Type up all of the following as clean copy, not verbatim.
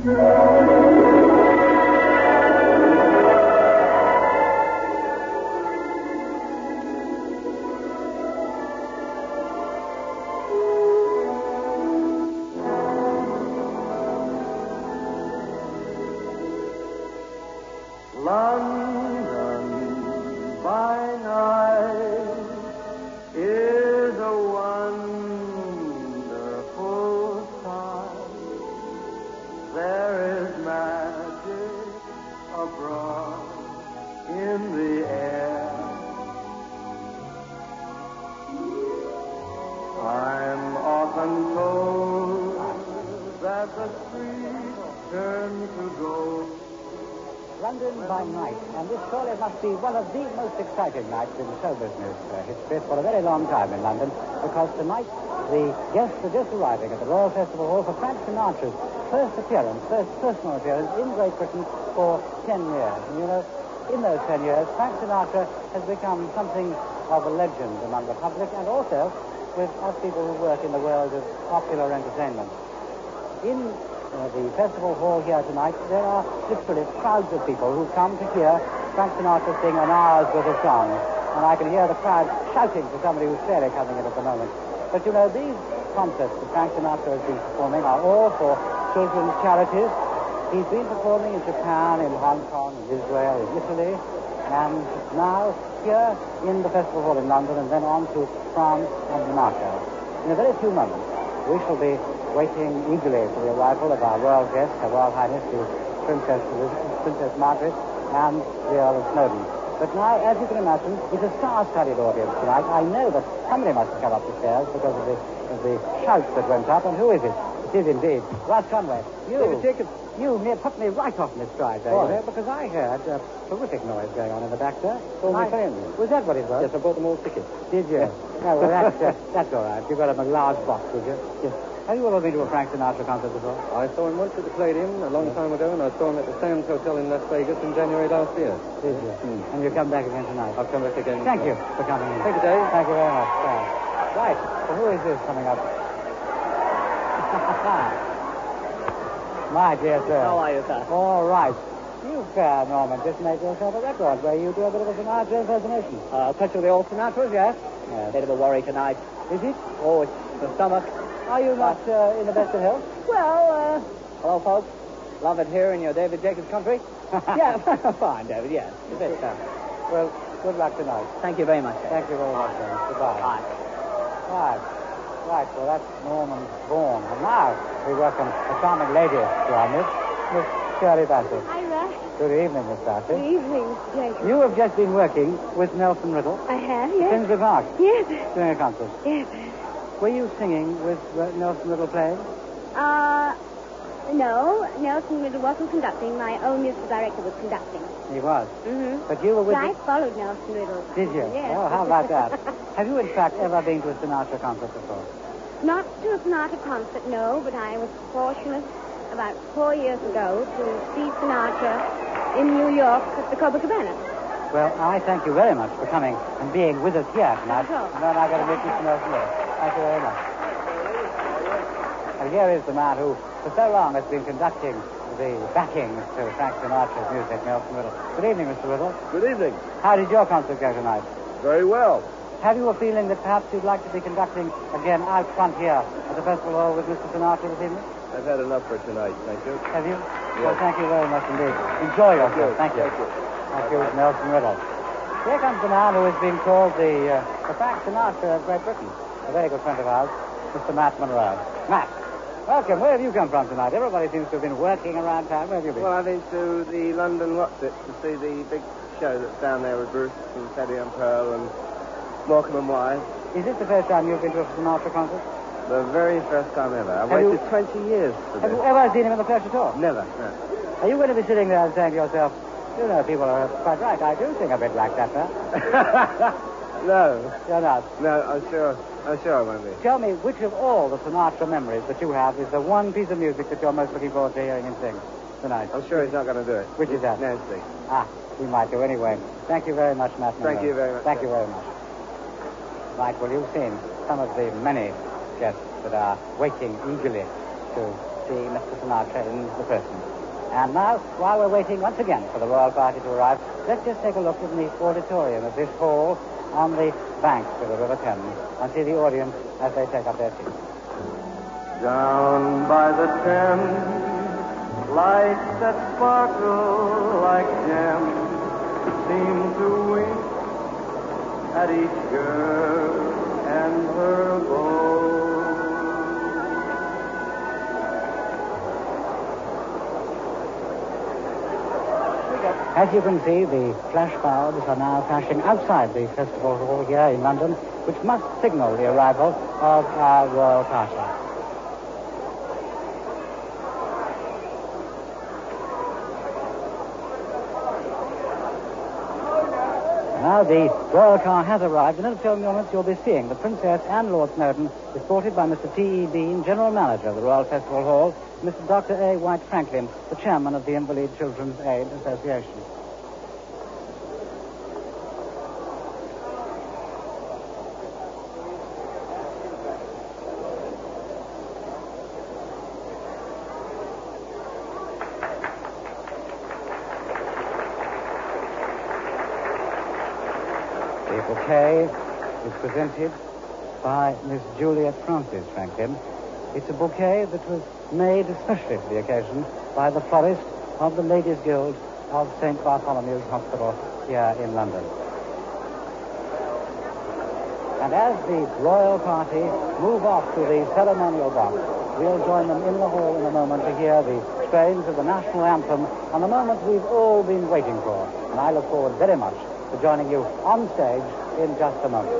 London by night is a wonderful sight. There is magic abroad in the air. I'm often told that the streets turn to gold. London by night, and this surely must be one of the most exciting nights in show business history for a very long time in London, because tonight the guests are just arriving at the Royal Festival Hall for Frank Sinatra's first personal appearance in Great Britain for 10 years. And you know, in those 10 years, Frank Sinatra has become something of a legend among the public and also with us people who work in the world of popular entertainment. In the festival hall here tonight, there are literally crowds of people who come to hear Frank Sinatra sing an hour's worth of songs. And I can hear the crowd shouting for somebody who's clearly coming in at the moment. But you know, these concerts that Frank Sinatra has been performing are all for children's charities. He's been performing in Japan, in Hong Kong, in Israel, in Italy, and now here in the festival hall in London, and then on to France and Monaco. In a very few moments, we shall be waiting eagerly for the arrival of our royal guest, Her Royal Highness, the Princess Margaret, and the Earl of Snowdon. But now, as you can imagine, it's a star-studded audience tonight. I know that somebody must have come up the stairs because of the shouts that went up. And who is it? It is indeed Russ Conway. David Jacobs. You put me right off my stride there, you know, because I heard a terrific noise going on in the back there. Oh, my friend. Was that what it was? Yes, I bought them all tickets. Did you? No, well, that's all right. You got them a large box, did you? Yes. Have you ever been to a Frank Sinatra concert before? I saw him once at the Palladium a long time ago, and I saw him at the Sands Hotel in Las Vegas in January last year. Did you? And you come back again tonight? I'll come back again. Thank you for coming in. Thank you, Dave. Thank you very much. Right. So who is this coming up? My dear sir. How are you, sir? All right. You, Norman, just made yourself a record where you do a bit of a Sinatra impersonation. A touch of the old Sinatras, yes. Yes. Bit of a worry tonight. Is it? Oh, it's the stomach. Are you not in the best of health? Well, hello, folks. Love it here in your David Jacobs country. Yeah, fine, David, yes. Is it, sir? Well, good luck tonight. Thank you very much, sir. Thank you very much, sir. Goodbye. Bye. Right, well, that's Norman Vaughan. And now we welcome a charming lady to our midst, Miss Shirley Bassett. Hi, Russ. Good evening, Miss Bassett. Good evening, Mr. Jacob. You have just been working with Nelson Riddle I have, at yes. Finsbury Park Yes. doing a concert. Yes. Were you singing with Nelson Riddle playing? No, Nelson Riddle wasn't conducting. My own musical director was conducting. He was. Mm-hmm. But you were with I him? followed Nelson Riddle. Did you? Yes. Oh, how about that? Have you, in fact, ever been to a Sinatra concert before? Not to a Sinatra concert, no, but I was fortunate about 4 years ago to see Sinatra in New York at the Copacabana. Well, I thank you very much for coming and being with us here tonight. Sure. And then I'm going to meet Mr. Nelson Riddle. Thank you very much. And here is the man who, for so long, has been conducting the backing to Frank Sinatra's music, Nelson Riddle. Good evening, Mr. Riddle. Good evening. How did your concert go tonight? Very well. Have you a feeling that perhaps you'd like to be conducting again out front here at the festival hall with Mr. Sinatra this evening? I've had enough for tonight, thank you. Have you? Yes. Well, thank you very much indeed. Enjoy yourself. Thank you. Thank you. Thank you, Nelson Riddle. Here comes the man who has been called the Frank Sinatra of Great Britain. A very good friend of ours, Mr. Matt Monroe. Matt, welcome. Where have you come from tonight? Everybody seems to have been working around town. Where have you been? Well, I've been to the London What's It to see the big show that's down there with Bruce and Teddy and Pearl and Morecambe and Wise. Is this the first time you've been to a Sinatra concert? The very first time ever. I've Have waited you- 20 years for Have this. you ever seen him in the flesh at all? Never, no. Are you going to be sitting there and saying to yourself, you know, people are quite right. I do sing a bit like that, huh? No. You're not. No, I'm sure I won't be. Tell me, which of all the Sinatra memories that you have is the one piece of music that you're most looking forward to hearing him sing tonight? I'm sure he's not going to do it. Which is that? Nancy. Ah, he might do anyway. Thank you very much, Matt. Thank Monroe. you very much, Thank sir. you very much. Right, well, you've seen some of the many guests that are waiting eagerly to see Mr. Sinatra in the prison. And now, while we're waiting once again for the royal party to arrive, let's just take a look in the auditorium of this hall on the banks of the River Thames and see the audience as they take up their seats. Down by the Thames, lights that sparkle like gems seem to wink at each girl and her beau. As you can see, the flash bulbs are now flashing outside the festival hall here in London, which must signal the arrival of our royal party. Now the royal car has arrived, and in a few moments you'll be seeing the Princess and Lord Snowdon, escorted by Mr. T.E. Bean, General Manager of the Royal Festival Hall, Mr. Dr. A. White Franklin, the Chairman of the Invalid Children's Aid Association. The bouquet is presented by Miss Juliet Francis Franklin. It's a bouquet that was made especially for the occasion by the florist of the Ladies' Guild of St. Bartholomew's Hospital here in London. And as the royal party move off to the ceremonial box, we'll join them in the hall in a moment to hear the strains of the national anthem, and the moment we've all been waiting for. And I look forward very much to joining you on stage in just a moment.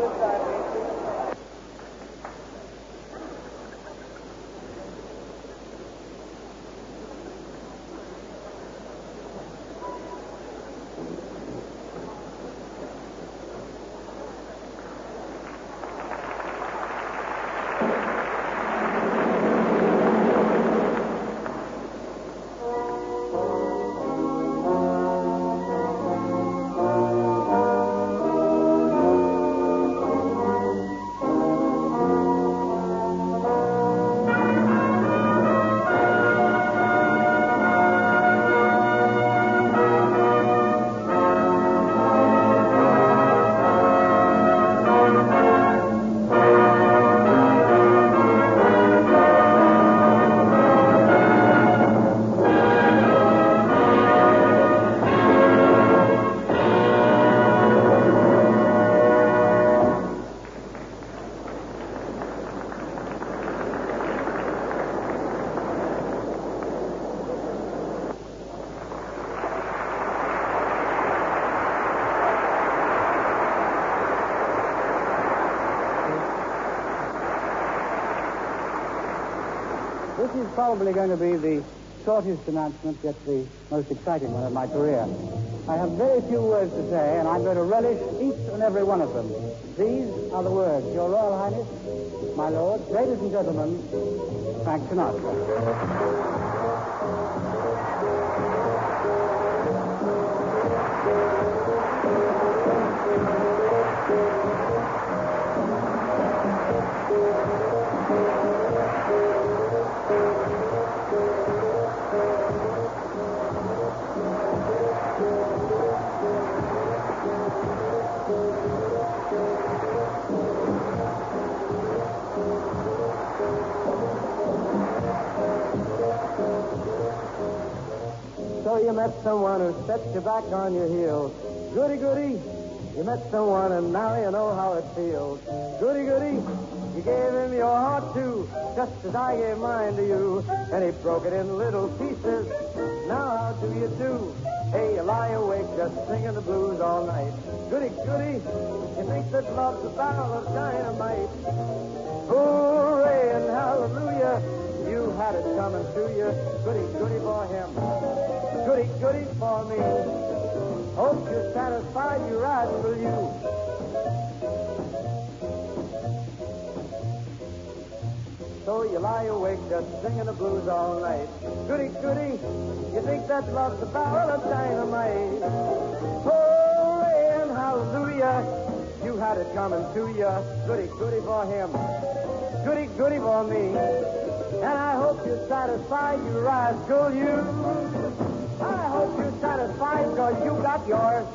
This is probably going to be the shortest announcement, yet the most exciting one of my career. I have very few words to say, and I'm going to relish each and every one of them. These are the words: Your Royal Highness, my Lord, ladies and gentlemen, Frank Sinatra. So you met someone who set you back on your heels. Goody, goody. You met someone and now you know how it feels. Goody, goody. You gave him your heart too, just as I gave mine to you. And he broke it in little pieces. Now how do you do? Hey, you lie awake just singing the blues all night. Goody, goody. You think that love's a barrel of dynamite. Hooray and hallelujah. You had it coming to you. Goody, goody for him. Goody, goody for me. Hope you're satisfied, you're riding, will you? So you lie awake just singing the blues all night. Goody, goody, you think that love's a barrel of dynamite. Hooray and hallelujah, you had it coming to you. Goody, goody for him. Goody, goody for me. And I hope you're satisfied. satisfied, you rascal, you. I hope you're satisfied because you got yours.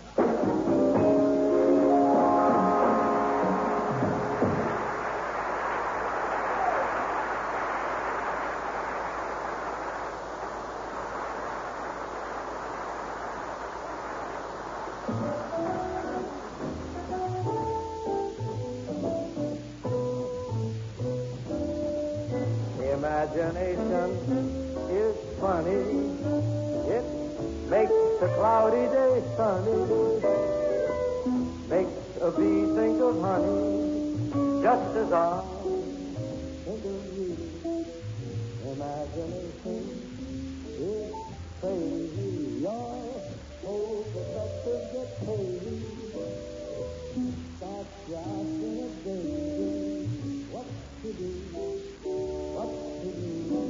Imagination is funny. It makes a cloudy day sunny. Makes a bee think of honey, just as I think of you. Imagination is crazy. Your whole perspective gets hazy. Start drafting a daisy. What to do? What to do?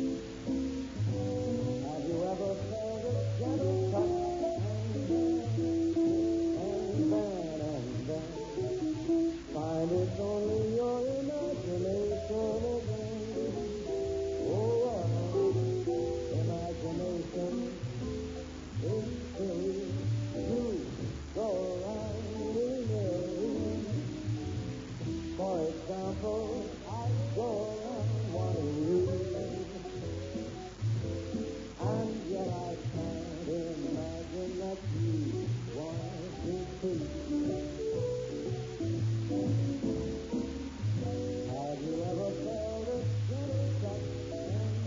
Have you ever felt a gentle touch? And then find it's only your imagination again. Oh, imagination is silly. You go around willy-nilly. For example, I go around wanting you, and yet I can't imagine that you want me to. Have you ever felt a gentle touch and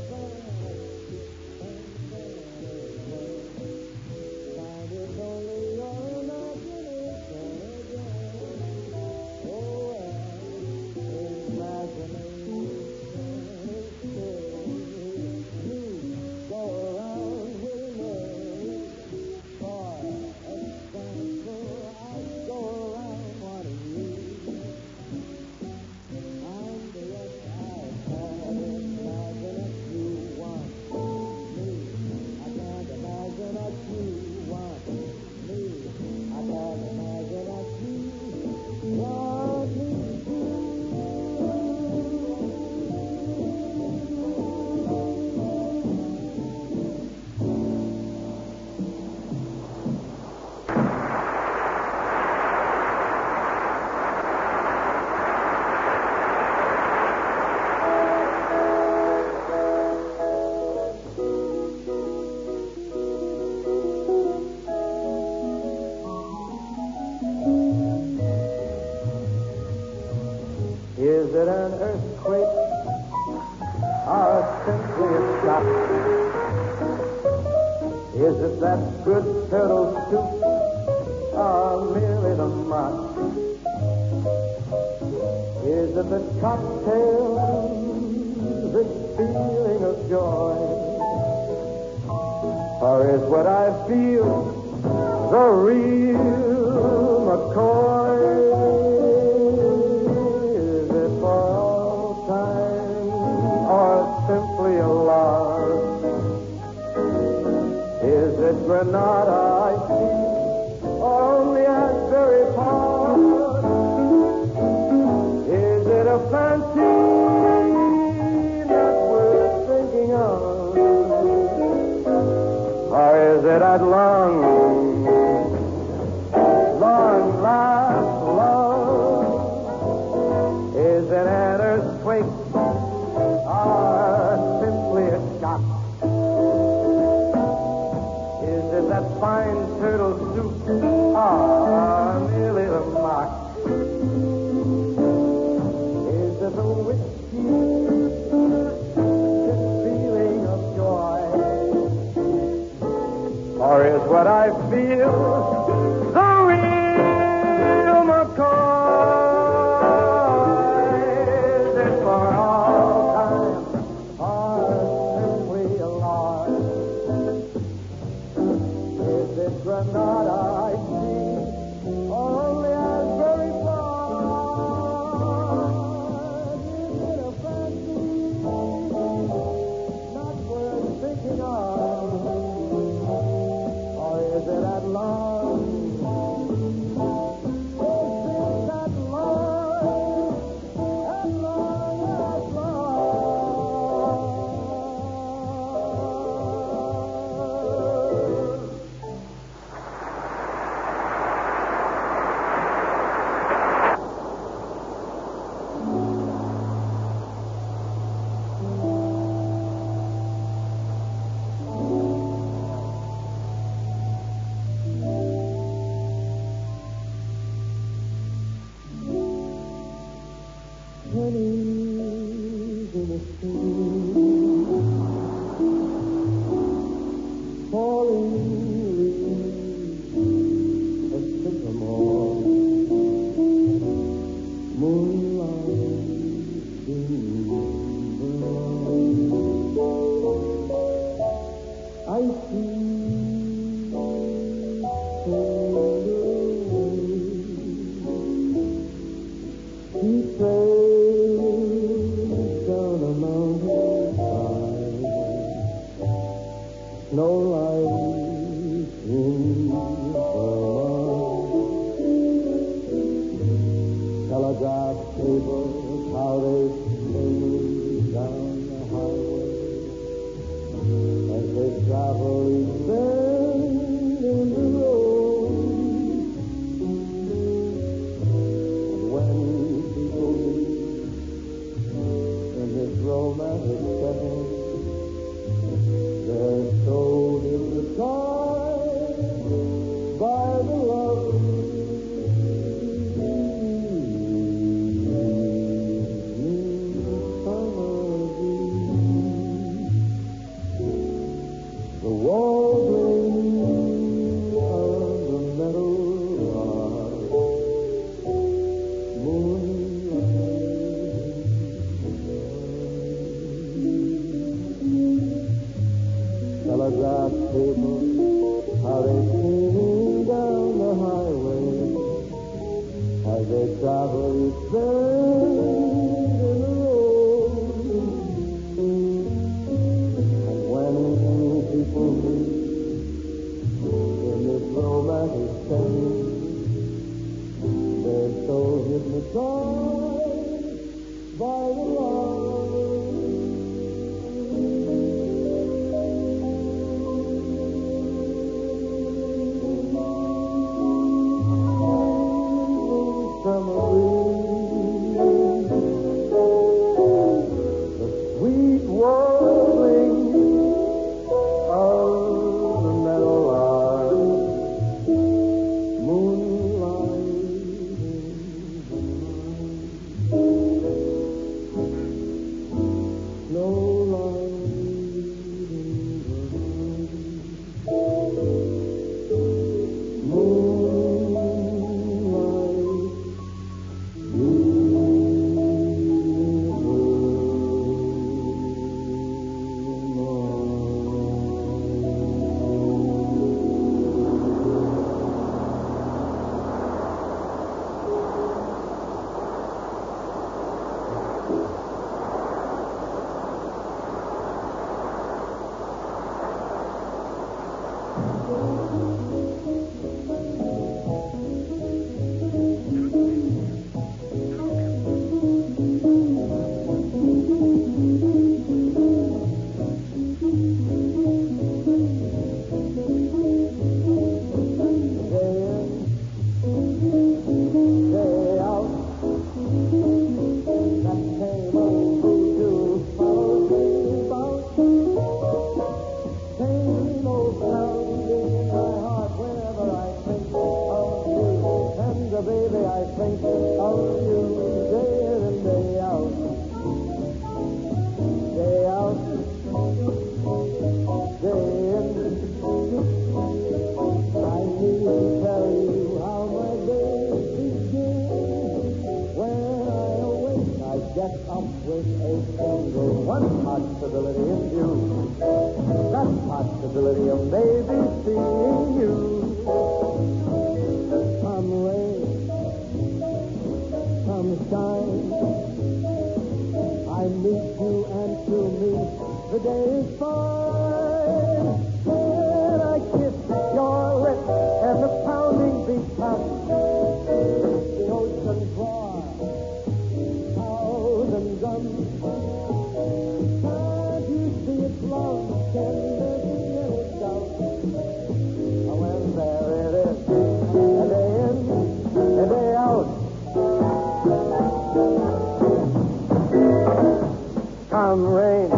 find it's only your imagination again? Oh, imagination is silly. You go around willy-nilly. For example, I go around wanting you. And yet I can't imagine that you want me. I can't imagine that you want me. I can't imagine that you want me to. Is it an earthquake or simply a shock? Is it that good turtle soup or merely the mock? Is it the cocktail, this feeling of joy? Or is what I feel the real McCoy? Simply a lark? Is it Granada I see, or only Asbury Park? Is it a fancy that we're thinking of, or is it at long last love? Is it an earthquake or simply a shock? Is it that fine turtle soup or merely the mock? Is it the whiskey, this feeling of joy? Or is what I feel the real McCoy? Is it for all time or simply a lark? Is it Granada I see, or only Asbury Park? Is it a fancy not worth thinking of, or is it at last falling leaves, a sycamore, moonlight in the lawn. I see he trails down a mountainside, snow light in Vermont. Telegraph cables, how they swing down the highway as they travel each bend in the road. And when people meet in this romantic setting, they're so hypnotized by the lovely summer breeze. The warbling of the meadowlark, moonlight. Telegraph cable, how they swing down the highway as they travel each bend in the road. And when people meet in this romantic setting, they're so hypnotized by the love. Summer breeze, the sweet warbling of the meadowlark, moonlight snow light baby, I think of you day in and day out. Day out, day in. I need to tell you how my days begin. When I awake, I get up with a single one possibility in view. That possibility of maybe seeing you. Come rain, come shine, I meet you and to me the day is fine. When I kiss your lips and the pounding beat comes, the ocean's roar, thousand guns. Can't you see it's love? Can there be any doubt? When there it is, a day in, a day out. Come rain,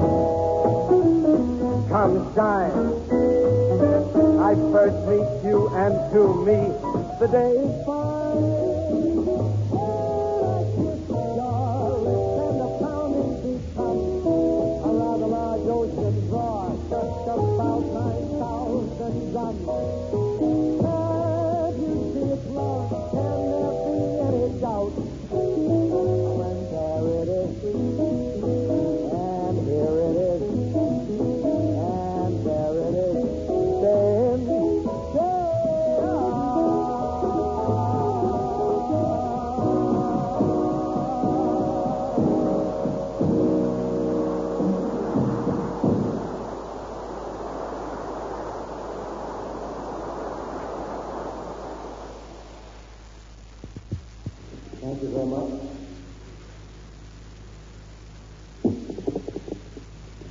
come shine, I first meet you and to me the day is fine. When I kiss your lips and the pounding beat comes,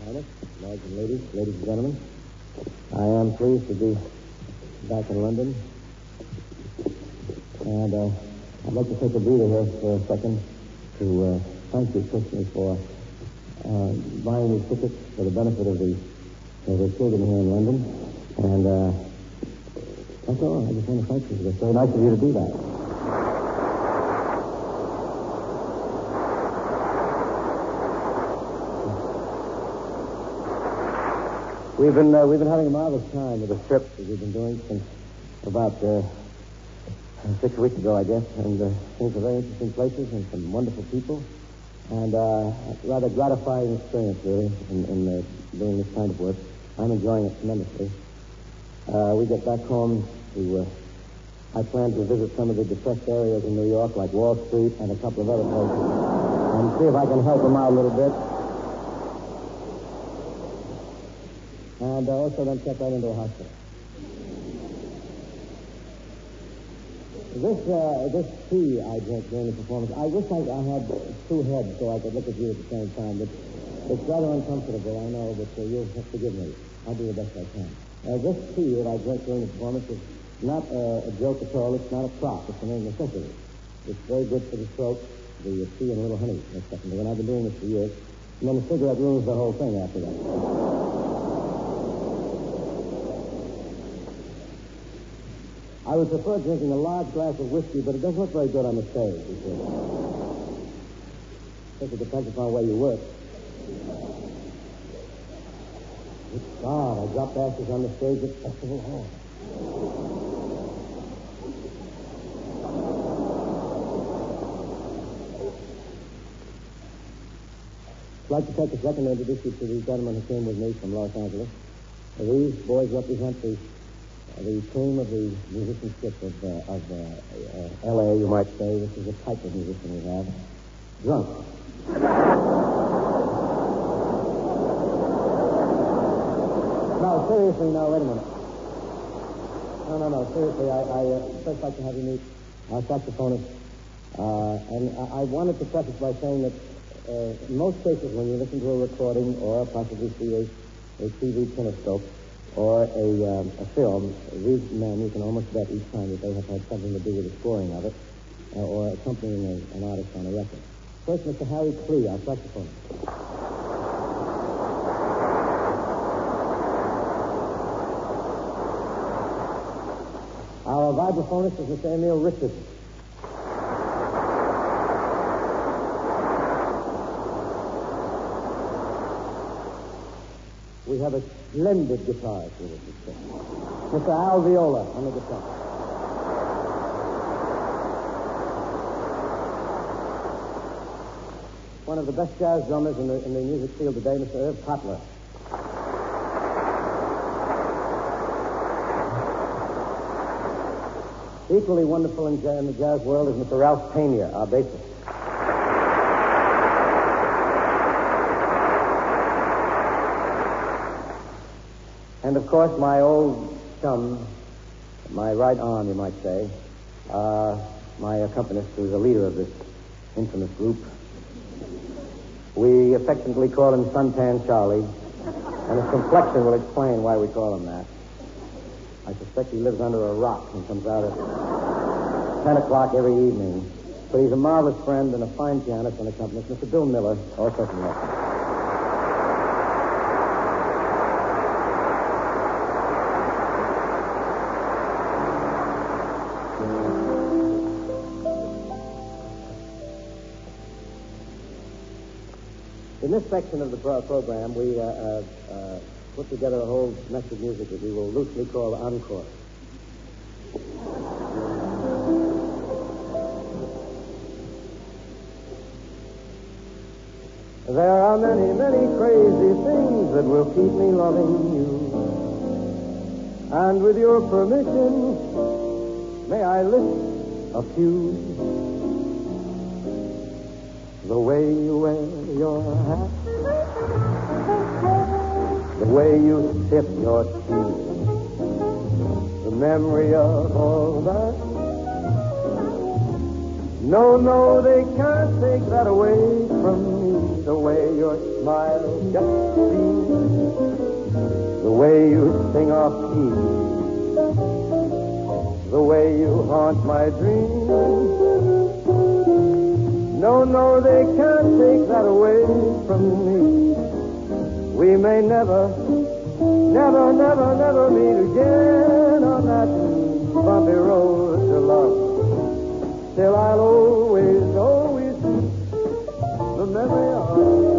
Highness, lords and ladies and gentlemen. I am pleased to be back in London. And I'd like to take a breather here for a second to thank you personally for buying these tickets for the benefit of the children here in London. And that's all. I just want to thank you. It's very nice of you to do that. We've been having a marvelous time with the trip that we've been doing since about 6 weeks ago, I guess. And things are very interesting places and some wonderful people. And rather gratifying experience, really, in doing this kind of work. I'm enjoying it tremendously. We get back home to... I plan to visit some of the depressed areas in New York, like Wall Street and a couple of other places, and see if I can help them out a little bit. And also then check right into a hospital. This tea I drank during the performance, I wish I had two heads so I could look at you at the same time, but it's rather uncomfortable, I know, but you'll have to forgive me. I'll do the best I can. This tea that I drank during the performance is not a joke at all. It's not a prop. It's an necessity. It's very good for the throat, the tea and a little honey mixed up in it. And I've been doing this for years. And then the cigarette ruins the whole thing after that. I would prefer drinking a large glass of whiskey, but it doesn't look very good on the stage. I guess it depends upon where you work. God, I dropped ashes on the stage at Festival Hall. I'd like to take a second to introduce you to the gentlemen who came with me from Los Angeles. These boys represent the cream of the musicianship of L.A., you might say. This is a type of musician we have. Drunk. No, seriously, no, wait a minute. No, seriously, I first like to have you meet our saxophonist. And I wanted to preface by saying that in most cases, when you listen to a recording or possibly see a TV kinescope or a film, these men, you can almost bet each time that they have had something to do with the scoring of it or accompanying an artist on a record. First, Mr. Harry Klee, our saxophonist. Our vibraphonist is Mr. Emil Richardson. We have a splendid guitarist with us, Mr. Al Viola on the guitar. One of the best jazz drummers in the music field today, Mr. Irv Cotler. Equally wonderful in the jazz world is Mr. Ralph Pena, our bassist. And, of course, my old chum, my right arm, you might say, my accompanist, who's the leader of this infamous group. We affectionately call him Suntan Charlie, and his complexion will explain why we call him that. I suspect he lives under a rock and comes out at 10 o'clock every evening. But he's a marvelous friend and a fine pianist and accompanist, Mr. Bill Miller, also from London. In this section of the program, we put together a whole mess of music that we will loosely call encore. There are many, many crazy things that will keep me loving you. And with your permission, may I list a few? The way you wear your hat, the way you sip your tea, the memory of all that. No, they can't take that away from me. The way your smile just seems way you sing off key, the way you haunt my dreams. No, no, they can't take that away from me. We may never, never, never, never meet again on that bumpy road to love. Still I'll always, always the memory of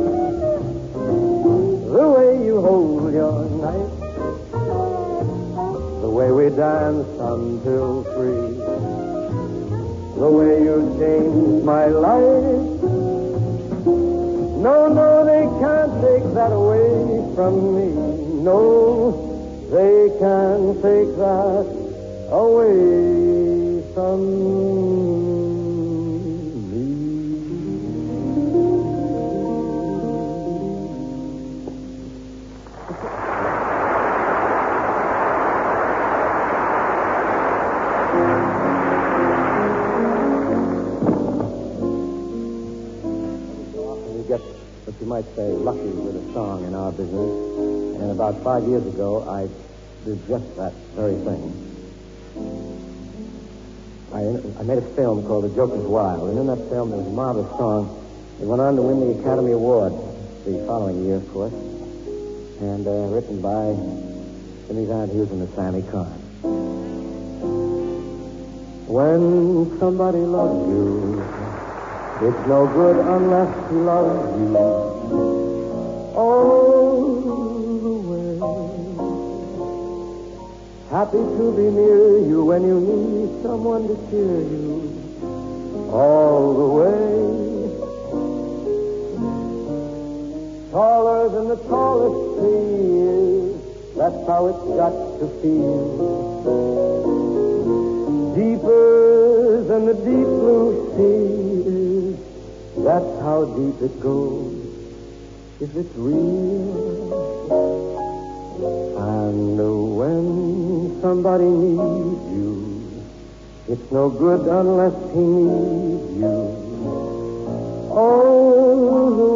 the way you hold your knife, the way we danced until 3, the way you changed my life. No, no, they can't take that away from me. No, they can't take that away from me. You might say lucky with a song in our business. And about 5 years ago, I did just that very thing. I made a film called The Joker's Wild, and in that film there was a marvelous song. It went on to win the Academy Award the following year, of course, and written by Jimmy Van Heusen and Sammy Kahn. When somebody loves you, it's no good unless he loves you all the way. Happy to be near you when you need someone to cheer you all the way. Taller than the tallest tree is, that's how it's got to feel. Deeper than the deep blue sea, that's how deep it goes, if it's real. And when somebody needs you, it's no good unless he needs you all the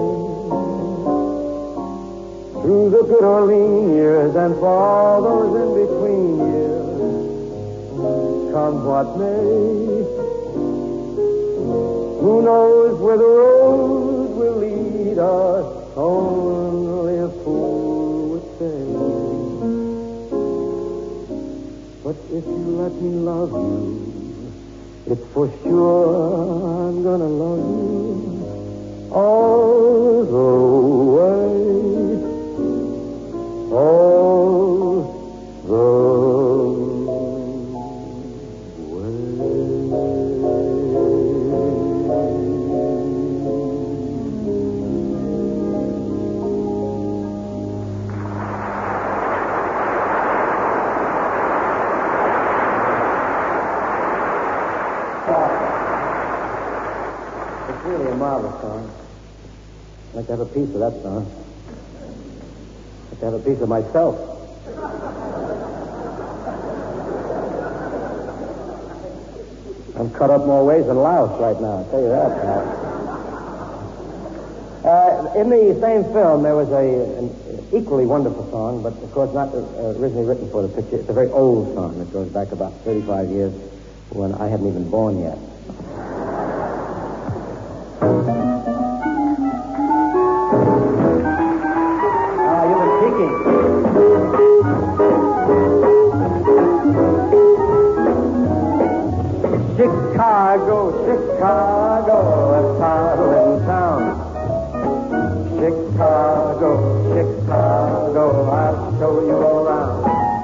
way. Through the good or lean years and for all those in between years, come what may. Who knows where the road will lead us? Only a fool would say. But if you let me love you, it's for sure I'm gonna love you all the way. All the marvelous song. I'd like to have a piece of that song. I'd like to have a piece of myself. I'm cut up more ways than Laos right now, I'll tell you that. In the same film, there was an equally wonderful song, but of course not originally written for the picture. It's a very old song that goes back about 35 years when I hadn't even born yet. Chicago, Chicago, a toddling town. Chicago, Chicago, I'll show you around.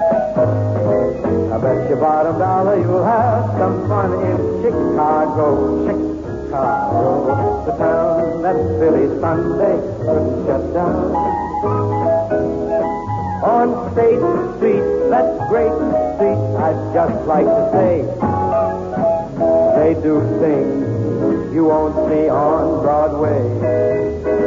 I bet you $1 you'll have some fun in Chicago, Chicago, the town that Billy Sunday couldn't shut down. On State Street, that great street, I'd just like to say, they do things you won't see on Broadway.